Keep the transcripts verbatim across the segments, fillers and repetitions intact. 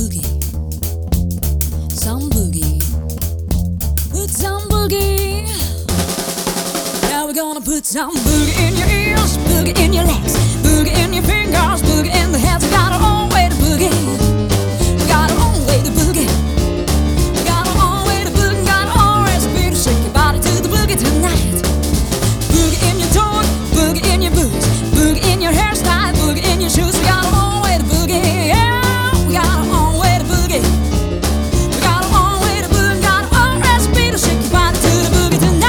boogie, some boogie, put some boogie. Now we're gonna put some boogie in your ears, boogie in your legs, boogie in your fingers, boogie in the hands. We got our own way to boogie. We got our own way to boogie. We got our own way to boogie. Got our own recipe to shake your body to the boogie tonight. Boogie in your toe, boogie in your boots, boogie in your hairstyle, boogie in your shoes. We got our own way to boogie. Yeah, we got our own way to boogie. We got our own way to boogie. Got our own recipe to shake your body to the boogie tonight.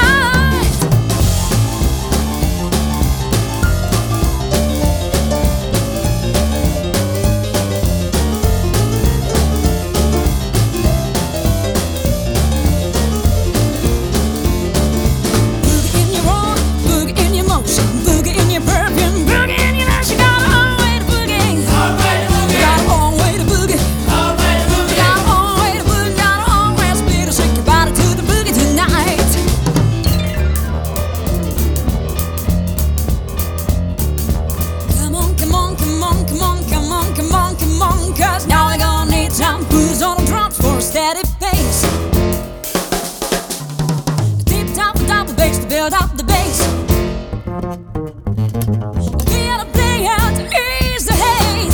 Steady pace, deep top double bass to build up the bass. Play out, play out to ease the haze.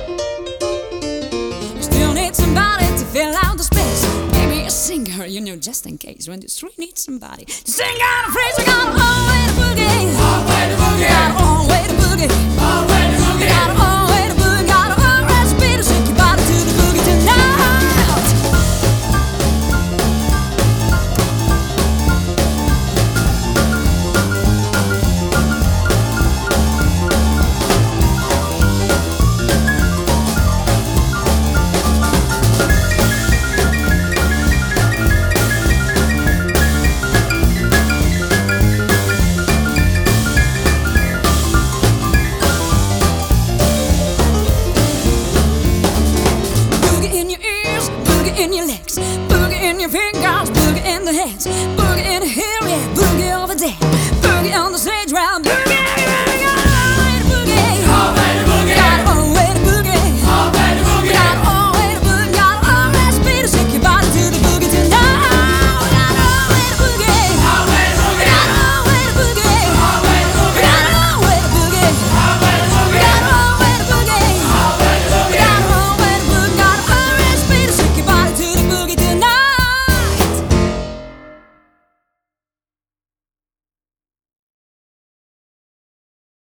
You still need somebody to fill out the space. Maybe a singer, you know, just in case when the street needs somebody to sing out a phrase. We got our own way to boogie. Our way to boogie. We got our own way to boogie. Our way to boogie. We got our own way to boogie. Got our own recipe to shake your body to the boogie tonight. In your legs, boogie in your fingers, boogie in the hands.